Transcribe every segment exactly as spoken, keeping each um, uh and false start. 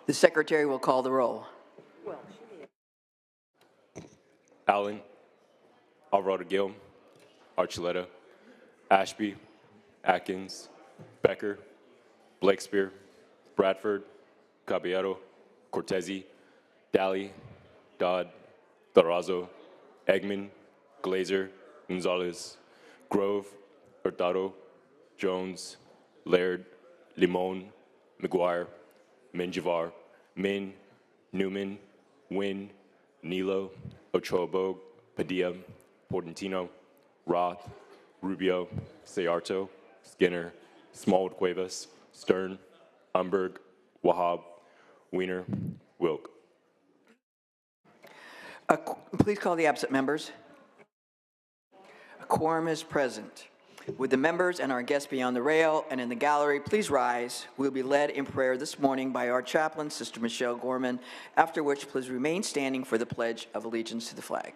The secretary will call the roll. Allen, Alvarado Gil, Archuleta, Ashby, Atkins, Becker, Blakespear, Bradford, Caballero, Cortezi, Daly, Dodd, Darazo, Eggman, Glazer, Gonzalez, Grove, Hurtado, Jones, Laird, Limon, McGuire, Menjivar, Min, Newman, Wynn, Nilo, Ochoa-Bogue, Padilla, Portantino, Roth, Rubio, Sayarto, Skinner, Smallwood Cuevas, Stern, Umberg, Wahab, Wiener, Wilk. Uh, please call the absent members. A quorum is present. Would the members and our guests be on the rail and in the gallery please rise? We'll be led in prayer this morning by our chaplain, Sister Michelle Gorman, after which please remain standing for the Pledge of Allegiance to the flag.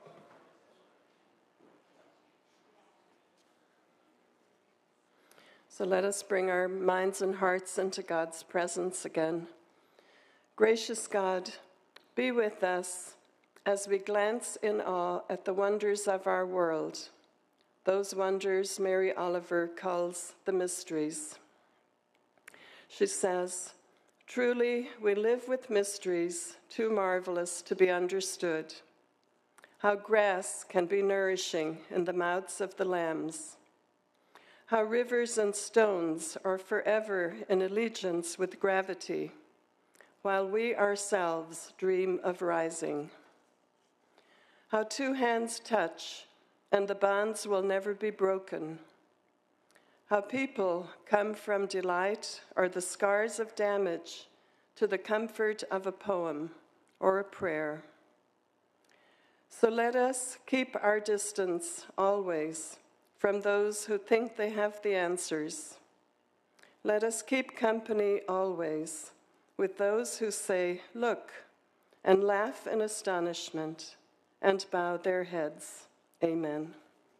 So let us bring our minds and hearts into God's presence again. Gracious God, be with us as we glance in awe at the wonders of our world, those wonders Mary Oliver calls the mysteries. She says, "Truly we live with mysteries too marvelous to be understood. How grass can be nourishing in the mouths of the lambs. How rivers and stones are forever in allegiance with gravity, while we ourselves dream of rising. How two hands touch, and the bonds will never be broken. How people come from delight or the scars of damage to the comfort of a poem or a prayer. So let us keep our distance always from those who think they have the answers. Let us keep company always with those who say, 'Look,' and laugh in astonishment and bow their heads. Amen."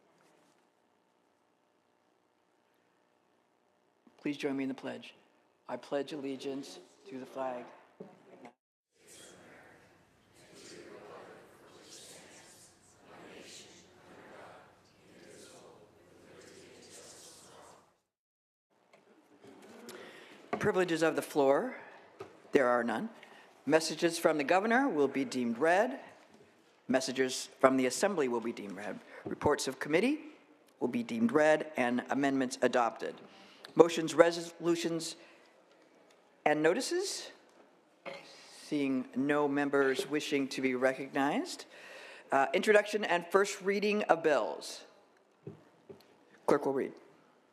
Please join me in the pledge. I pledge allegiance to the flag. Privileges of the floor, there are none. Messages from the governor will be deemed read. Messages from the assembly will be deemed read. Reports of committee will be deemed read and amendments adopted. Motions, resolutions, and notices. Seeing no members wishing to be recognized. Uh, introduction and first reading of bills. Clerk will read.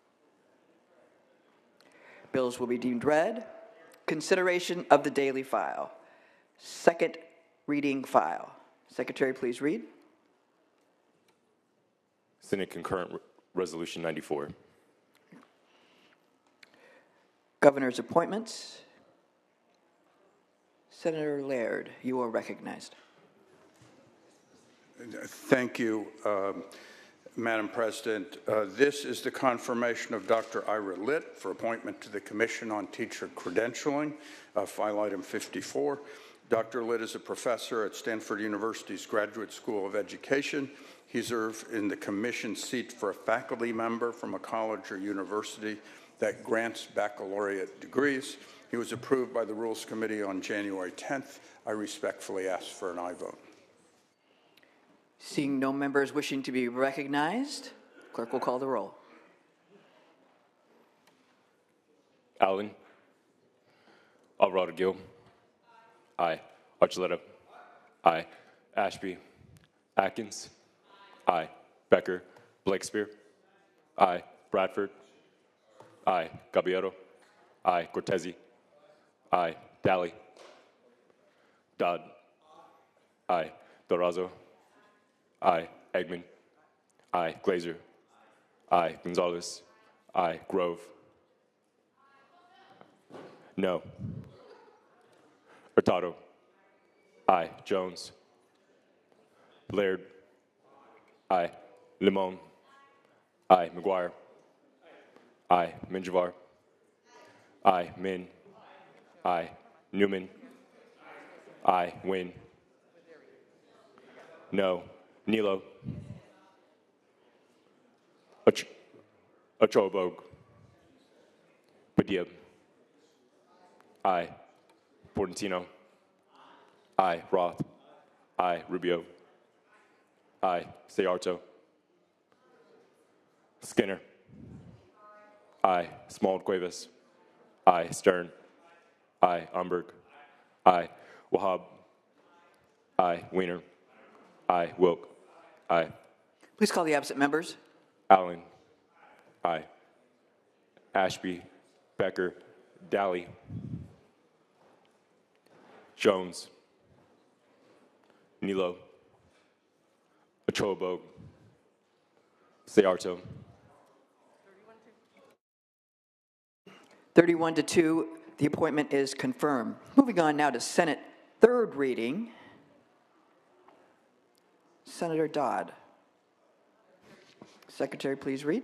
Bills will be deemed read. Consideration of the daily file. Second reading file. Secretary, please read. Senate Concurrent Re- Resolution ninety-four. Governor's appointments. Senator Laird, you are recognized. Thank you, um, Madam President. Uh, this is the confirmation of Doctor Ira Litt for appointment to the Commission on Teacher Credentialing, uh, file item fifty-four. Doctor Litt is a professor at Stanford University's Graduate School of Education. He served in the commission seat for a faculty member from a college or university that grants baccalaureate degrees. He was approved by the Rules Committee on January tenth. I respectfully ask for an aye vote. Seeing no members wishing to be recognized, clerk will call the roll. Allen, Alvarado Gil, aye. Archuleta, aye. Ashby, Atkins, aye. Becker, Blakespear, aye. Bradford, aye. Caballero, aye. Cortezi, aye. Daly, Dodd, aye. Darazo, aye. Eggman, aye. Glazer, aye. Gonzalez, aye. Grove, no. Hurtado, aye. Jones, Laird, aye. Limon, aye. McGuire, aye. Menjivar, aye. Min, aye. Newman. Aye. Wynn. No. Nilo. Ach- Achobog. Padilla. Aye. Portantino. Aye. Roth. Aye. Rubio. Aye. Sayarto. Skinner. Aye. Small Cuevas. Aye. Stern. Aye. Umberg. Aye. Wahab. Aye. Weiner. Aye. Wilk. Aye. Please call the absent members. Allen. Aye. Ashby. Becker. Dally. Jones. Nilo. Achobog. Sayarto. thirty-one to two, the appointment is confirmed. Moving on now to Senate third reading. Senator Dodd. Secretary, please read.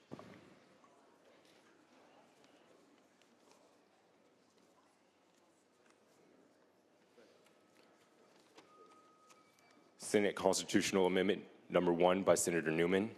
Senate Constitutional Amendment number one by Senator Newman.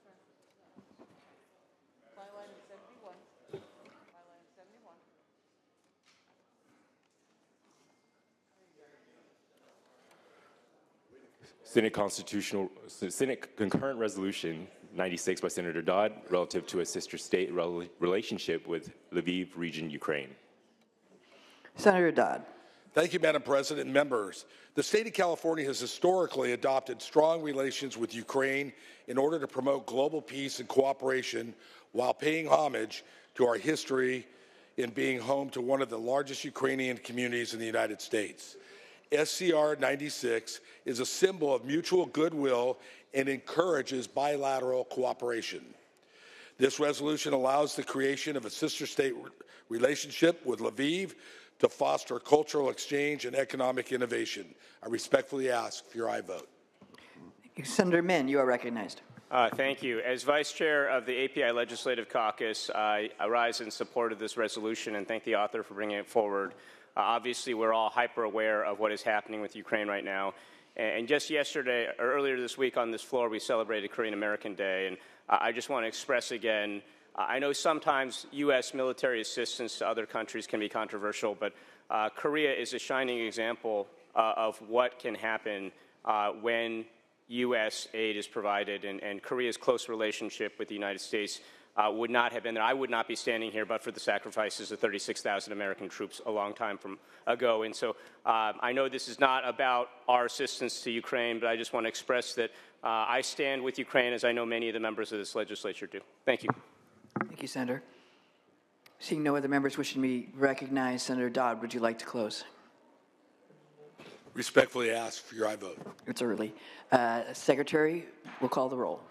Senate Constitutional, Senate Concurrent Resolution ninety-six by Senator Dodd relative to a sister state rel- relationship with Lviv region, Ukraine. Senator Dodd. Thank you, Madam President and members. The state of California has historically adopted strong relations with Ukraine in order to promote global peace and cooperation while paying homage to our history in being home to one of the largest Ukrainian communities in the United States. S C R ninety-six is a symbol of mutual goodwill and encourages bilateral cooperation. This resolution allows the creation of a sister state re- relationship with Lviv to foster cultural exchange and economic innovation. I respectfully ask for your aye vote. Senator Min, you are recognized. Uh, thank you. As Vice Chair of the A P I Legislative Caucus, I, I rise in support of this resolution and thank the author for bringing it forward. Uh, obviously, we're all hyper aware of what is happening with Ukraine right now. And, and just yesterday, or earlier this week on this floor, we celebrated Korean American Day. And uh, I just want to express again, uh, I know sometimes U S military assistance to other countries can be controversial, but uh, Korea is a shining example uh, of what can happen uh, when U S aid is provided, and, and Korea's close relationship with the United States uh, would not have been there. I would not be standing here but for the sacrifices of thirty-six thousand American troops a long time from ago. And so uh, I know this is not about our assistance to Ukraine, but I just want to express that uh, I stand with Ukraine, as I know many of the members of this legislature do. Thank you. Thank you, Senator. Seeing no other members wishing to be recognized, Senator Dodd, would you like to close? Respectfully ask for your aye vote. It's early. Uh, Secretary will call the roll.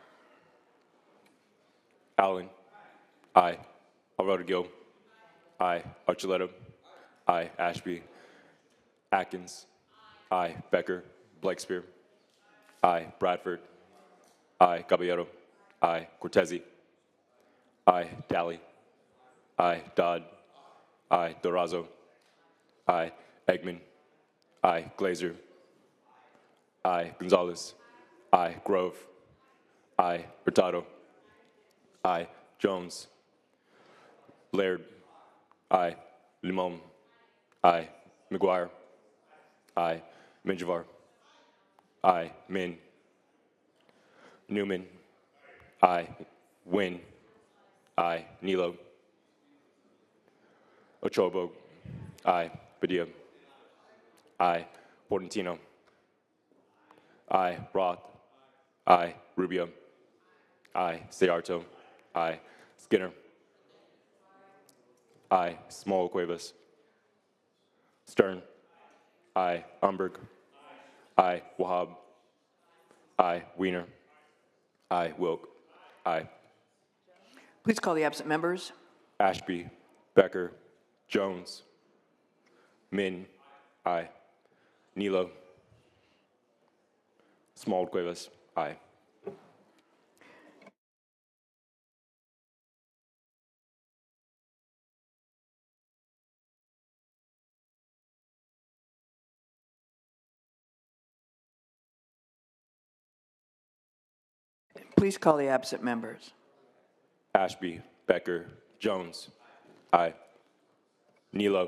Allen. Aye. Alvarado Gil. Aye. Archuleta. Aye. Ashby. Atkins. Aye. Becker. Blakespear. Aye. Bradford. Aye. Caballero. Aye. Cortese. Aye. Dally. Aye. Dodd. Aye. Dorazo. Aye. Eggman. Aye. Glazer. Aye. Gonzalez. Aye. Grove. Aye. Hurtado. Aye. Jones. Laird. Aye. Limon. Aye. McGuire. Aye. Menjivar. Aye. Min. Newman. Aye. Wynn. Aye. Nilo. Ochobo. Aye. Padilla. Aye. Portantino. Aye. Roth. Aye. Rubio. Aye. Sayarto. Aye. Skinner. Aye. Small Cuevas. Stern. Aye. Umberg. Aye. Wahab. Aye. Weiner. Aye. Wilk. Aye. Please call the absent members. Ashby. Becker. Jones. Min. Aye. Nilo. Small Cuevas. Aye. Please call the absent members. Ashby, Becker, Jones. Aye. Nilo.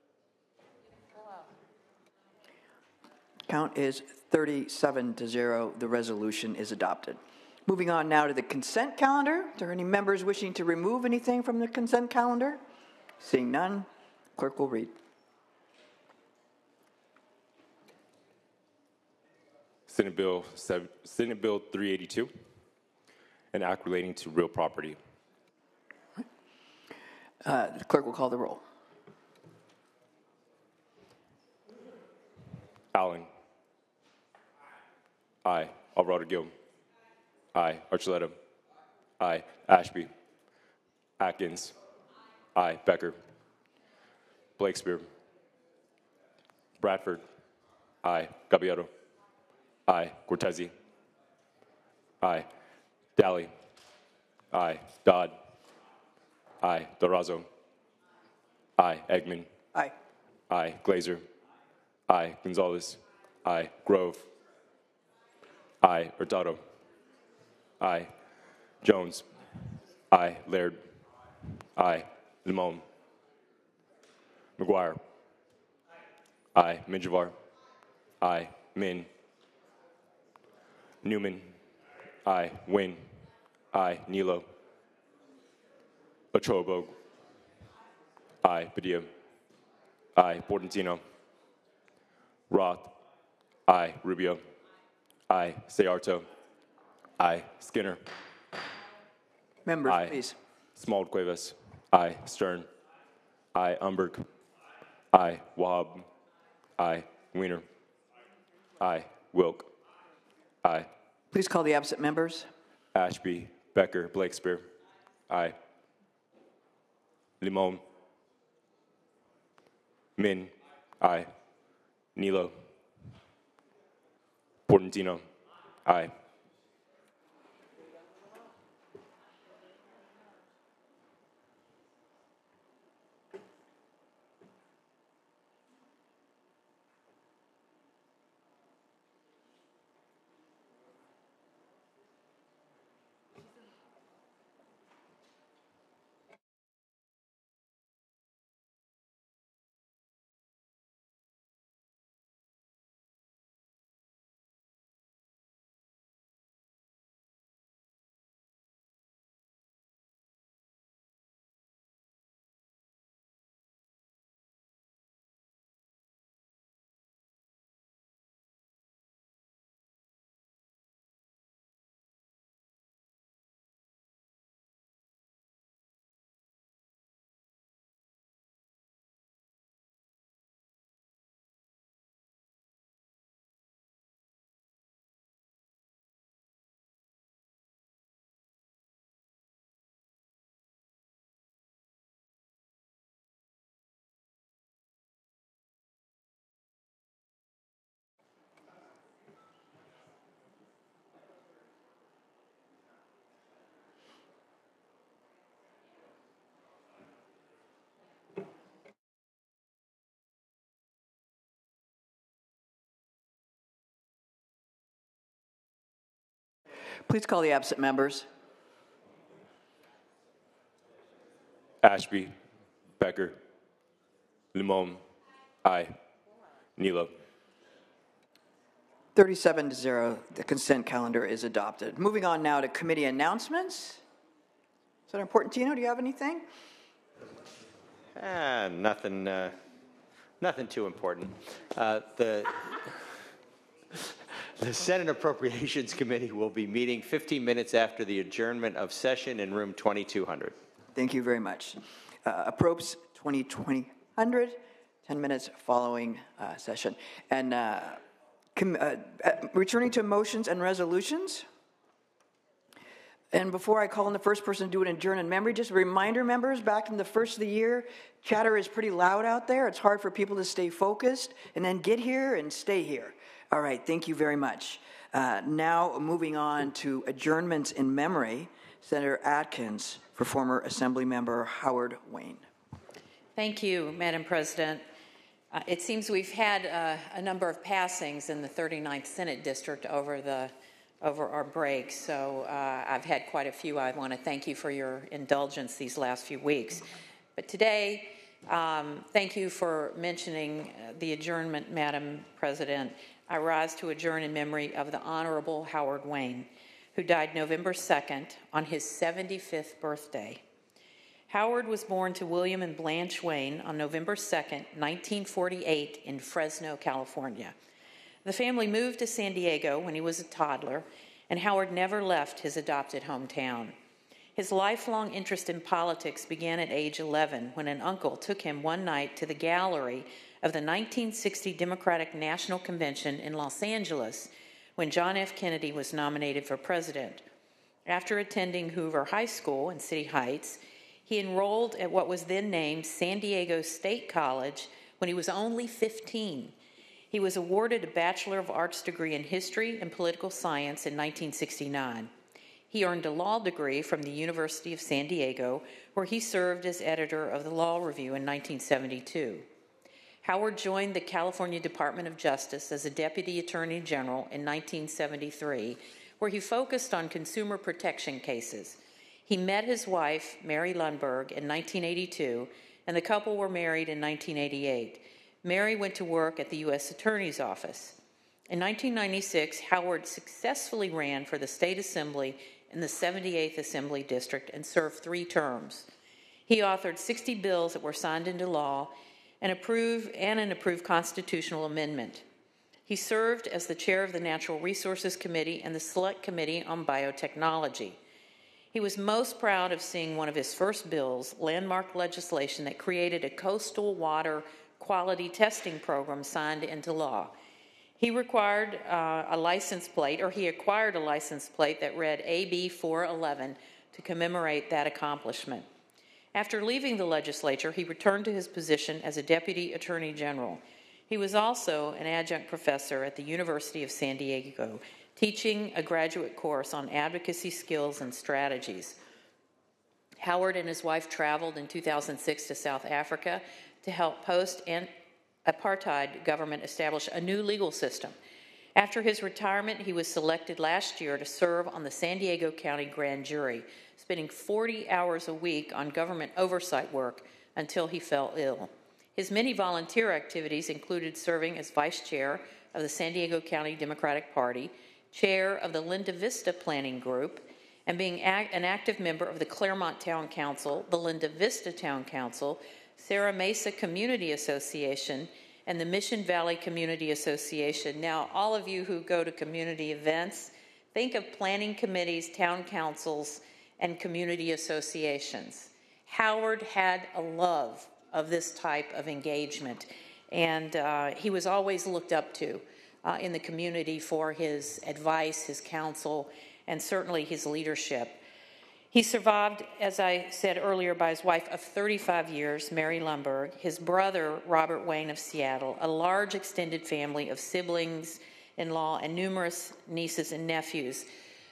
Count is thirty-seven to zero. The resolution is adopted. Moving on now to the consent calendar. Are there any members wishing to remove anything from the consent calendar? Seeing none, clerk will read. Senate Bill, Senate Bill three eighty-two, an act relating to real property. Uh, the clerk will call the roll. Allen. Aye. Alvarado Gil. Aye. Archuleta. Aye. Ashby. Atkins. Aye. Becker. Blakespear. Bradford. Aye. Gabiero. Aye. Cortese. Aye. Daly. Aye. Dodd. Aye. Durazo. Aye. Eggman. Aye. Aye. Glazer. Aye. Gonzalez. Aye. Grove. Aye. Hurtado. Aye. Jones. Aye. Laird. Aye. Limon. McGuire. Aye. Minjavar. Aye. Min. Newman. Aye. Wynn. Aye. Nilo. Ochoa. Aye. Padilla. Aye. Portantino. Roth. Aye. Rubio. Aye. Sayarto. Aye. Skinner. Members, Aye. please. Smald Cuevas. Aye. Stern. Aye. Umberg. Aye. Wahab. Aye. Wiener. Aye. Wilk. Aye. Please call the absent members. Ashby. Becker. Blakespear. Aye. Limon. Min. Aye. Nilo. Portantino. Aye. Please call the absent members. Ashby. Becker. Limon. Aye. Nilo. thirty-seven to zero. The consent calendar is adopted. Moving on now to committee announcements. Senator Portantino, do you have anything? Ah, nothing, uh, nothing too important. Uh, the, the Senate Appropriations Committee will be meeting fifteen minutes after the adjournment of session in room twenty-two hundred. Thank you very much. Uh, Approps twenty twenty hundred, ten minutes following uh, session. And uh, com- uh, uh, returning to motions and resolutions. And before I call on the first person to do an adjourn in memory, just a reminder, members, back in the first of the year, chatter is pretty loud out there. It's hard for people to stay focused and then get here and stay here. All right, thank you very much. Uh, now moving on to adjournments in memory, Senator Atkins for former Assembly Member Howard Wayne. Thank you, Madam President. Uh, it seems we've had uh, a number of passings in the thirty-ninth Senate District over the over our break, so uh, I've had quite a few. I want to thank you for your indulgence these last few weeks. But today, um, thank you for mentioning the adjournment, Madam President. I rise to adjourn in memory of the Honorable Howard Wayne, who died November second on his seventy-fifth birthday. Howard was born to William and Blanche Wayne on November second, nineteen forty-eight, in Fresno, California. The family moved to San Diego when he was a toddler, and Howard never left his adopted hometown. His lifelong interest in politics began at age eleven when an uncle took him one night to the gallery of the nineteen sixty Democratic National Convention in Los Angeles when John F. Kennedy was nominated for president. After attending Hoover High School in City Heights, he enrolled at what was then named San Diego State College when he was only fifteen. He was awarded a Bachelor of Arts degree in History and Political Science in nineteen sixty-nine. He earned a law degree from the University of San Diego, where he served as editor of the Law Review in nineteen seventy-two. Howard joined the California Department of Justice as a Deputy Attorney General in nineteen seventy-three, where he focused on consumer protection cases. He met his wife, Mary Lundberg, in nineteen eighty-two, and the couple were married in nineteen eighty-eight. Mary went to work at the U S Attorney's Office. In nineteen ninety-six, Howard successfully ran for the State Assembly in the seventy-eighth Assembly District and served three terms. He authored sixty bills that were signed into law and, approved, and an approved constitutional amendment. He served as the chair of the Natural Resources Committee and the Select Committee on Biotechnology. He was most proud of seeing one of his first bills, landmark legislation that created a coastal water quality testing program, signed into law. He required uh, a license plate, or he acquired a license plate that read A B four eleven to commemorate that accomplishment. After leaving the legislature, he returned to his position as a Deputy Attorney General. He was also an adjunct professor at the University of San Diego, teaching a graduate course on advocacy skills and strategies. Howard and his wife traveled in two thousand six to South Africa to help post-apartheid government establish a new legal system. After his retirement, he was selected last year to serve on the San Diego County Grand Jury, spending forty hours a week on government oversight work until he fell ill. His many volunteer activities included serving as vice chair of the San Diego County Democratic Party, chair of the Linda Vista Planning Group, and being act- an active member of the Claremont Town Council, the Linda Vista Town Council, Serra Mesa Community Association, and the Mission Valley Community Association. Now, all of you who go to community events, think of planning committees, town councils, and community associations. Howard had a love of this type of engagement, and uh, he was always looked up to uh, in the community for his advice, his counsel, and certainly his leadership. He survived, as I said earlier, by his wife of thirty-five years, Mary Lundberg, his brother, Robert Wayne of Seattle, a large extended family of siblings-in-law, and numerous nieces and nephews.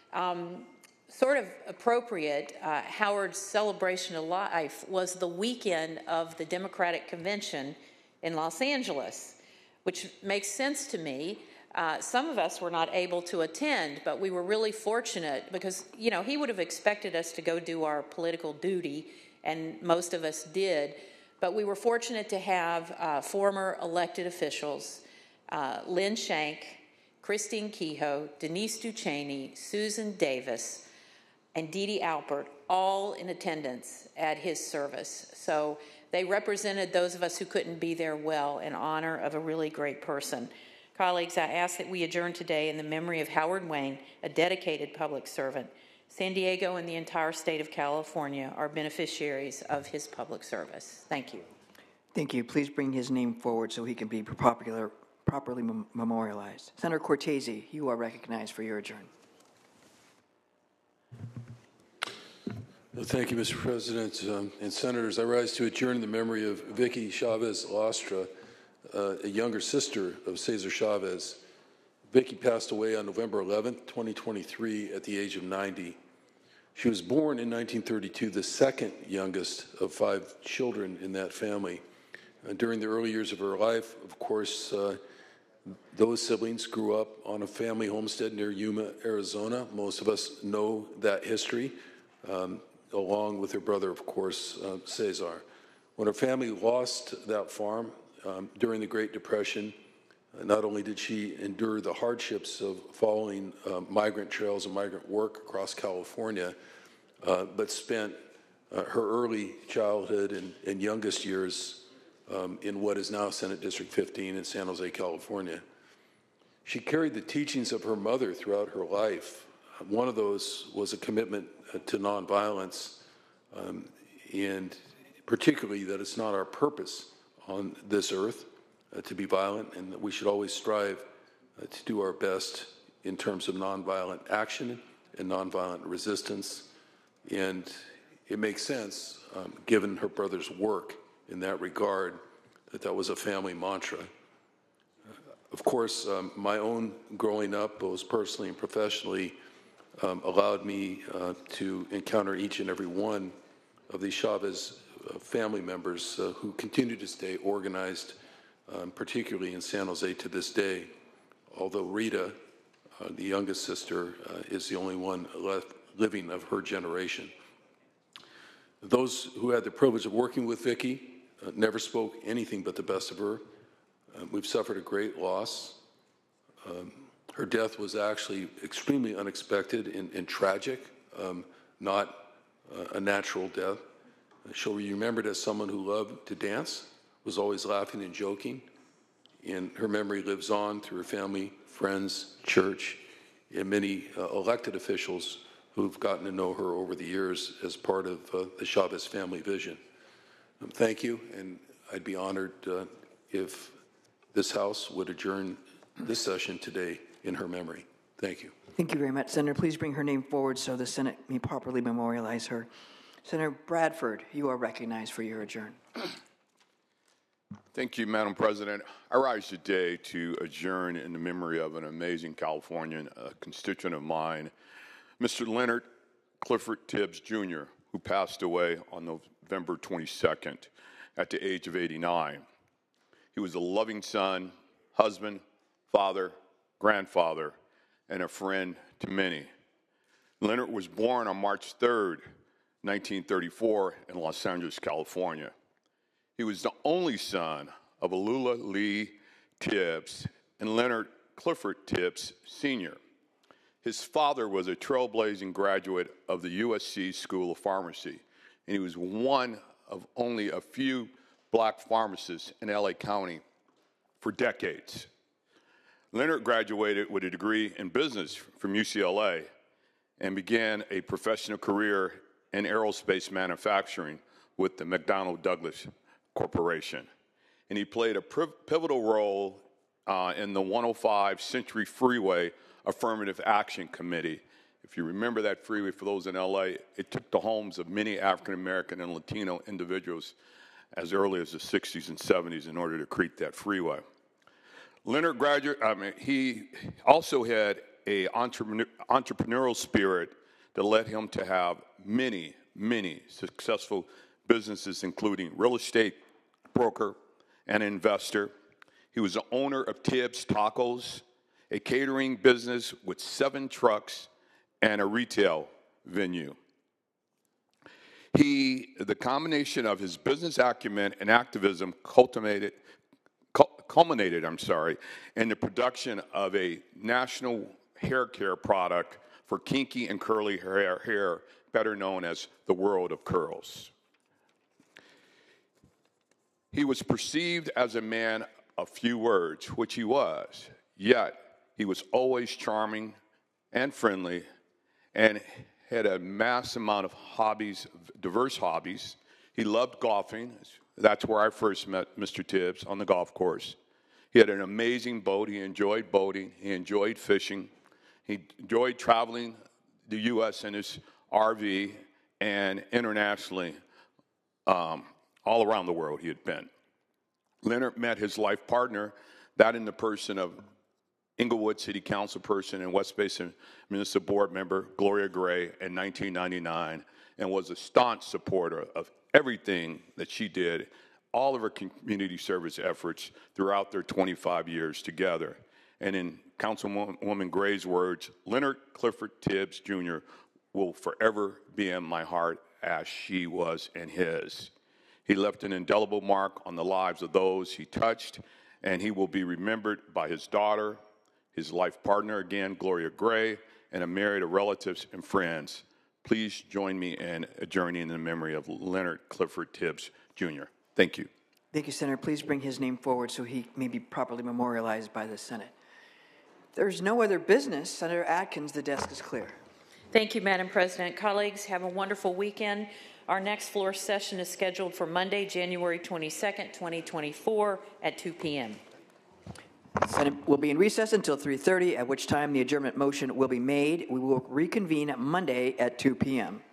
Um, sort of appropriate, uh, Howard's celebration of life was the weekend of the Democratic Convention in Los Angeles, which makes sense to me. Uh, some of us were not able to attend, but we were really fortunate because, you know, he would have expected us to go do our political duty, and most of us did. But we were fortunate to have uh, former elected officials, uh, Lynn Shank, Christine Kehoe, Denise Ducheney, Susan Davis, and Dee Dee Alpert, all in attendance at his service. So they represented those of us who couldn't be there well in honor of a really great person. Colleagues, I ask that we adjourn today in the memory of Howard Wayne, a dedicated public servant. San Diego and the entire state of California are beneficiaries of his public service. Thank you. Thank you. Please bring his name forward so he can be popular, properly mem- memorialized. Senator Cortese, you are recognized for your adjourn. Thank you, Mister President. Um, and Senators, I rise to adjourn in the memory of Vicky Chavez Lastra, uh, a younger sister of Cesar Chavez. Vicky passed away on November eleventh, twenty twenty-three, at the age of ninety. She was born in nineteen thirty-two, the second youngest of five children in that family. Uh, during the early years of her life, of course, uh, Those siblings grew up on a family homestead near Yuma, Arizona. Most of us know that history, um, along with her brother, of course, uh, Cesar. When her family lost that farm um, during the Great Depression, uh, not only did she endure the hardships of following uh, migrant trails and migrant work across California, uh, but spent uh, her early childhood and, and youngest years um, in what is now Senate District fifteen in San Jose, California. She carried the teachings of her mother throughout her life. One of those was a commitment uh, to nonviolence, um, and particularly that it's not our purpose on this earth uh, to be violent, and that we should always strive uh, to do our best in terms of nonviolent action and nonviolent resistance. And it makes sense, um, given her brother's work in that regard, that that was a family mantra. Of course, um, my own growing up, both personally and professionally, um, allowed me uh, to encounter each and every one of these Chavez uh, family members uh, who continue to stay organized, um, particularly in San Jose to this day. Although Rita, uh, the youngest sister, uh, is the only one left living of her generation. Those who had the privilege of working with Vicki uh, never spoke anything but the best of her. Um, we've suffered a great loss. Um, her death was actually extremely unexpected and, and tragic, um, not uh, a natural death. She'll be remembered as someone who loved to dance, was always laughing and joking, and her memory lives on through her family, friends, church, and many uh, elected officials who've gotten to know her over the years as part of uh, the Chavez family vision. Um, thank you, and I'd be honored uh, if this House would adjourn this session today in her memory. Thank you. Thank you very much, Senator. Please bring her name forward so the Senate may properly memorialize her. Senator Bradford, you are recognized for your adjourn. Thank you, Madam President. I rise today to adjourn in the memory of an amazing Californian, a constituent of mine, Mister Leonard Clifford Tibbs, Junior, who passed away on November twenty-second at the age of eighty-nine. He was a loving son, husband, father, grandfather, and a friend to many. Leonard was born on March third, nineteen thirty-four, in Los Angeles, California. He was the only son of Alula Lee Tibbs and Leonard Clifford Tibbs, Senior His father was a trailblazing graduate of the U S C School of Pharmacy, and he was one of only a few black pharmacists in L A County for decades. Leonard graduated with a degree in business from U C L A and began a professional career in aerospace manufacturing with the McDonnell Douglas Corporation. And he played a pivotal role uh, in the one oh five Century Freeway Affirmative Action Committee. If you remember that freeway, for those in L A, it took the homes of many African American and Latino individuals as early as the sixties and seventies in order to create that freeway. Leonard graduate, I mean, he also had a entrepreneur, entrepreneurial spirit that led him to have many, many successful businesses, including real estate broker and investor. He was the owner of Tibbs Tacos, a catering business with seven trucks and a retail venue. He, the combination of his business acumen and activism culminated, culminated, I'm sorry, in the production of a national hair care product for kinky and curly hair, hair, better known as the World of Curls. He was perceived as a man of few words, which he was, yet he was always charming and friendly and had a mass amount of hobbies, diverse hobbies. He loved golfing. That's where I first met Mister Tibbs, on the golf course. He had an amazing boat. He enjoyed boating. He enjoyed fishing. He enjoyed traveling the U S in his R V and internationally, um, all around the world he had been. Leonard met his life partner, that in the person of Inglewood City Council person and West Basin Municipal Board member Gloria Gray in nineteen ninety-nine, and was a staunch supporter of everything that she did all of our community service efforts throughout their twenty-five years together. And in Councilwoman Gray's words, Leonard Clifford Tibbs Junior will forever be in my heart as she was in his. He left an indelible mark on the lives of those he touched, and he will be remembered by his daughter, his life partner again, Gloria Gray, and a myriad of relatives and friends. Please join me in a journey in the memory of Leonard Clifford Tibbs Junior Thank you. Thank you, Senator. Please bring his name forward so he may be properly memorialized by the Senate. If there's no other business, Senator Atkins, the desk is clear. Thank you, Madam President. Colleagues, have a wonderful weekend. Our next floor session is scheduled for Monday, January twenty-second, twenty twenty-four at two p m The Senate will be in recess until three thirty, at which time the adjournment motion will be made. We will reconvene Monday at two p m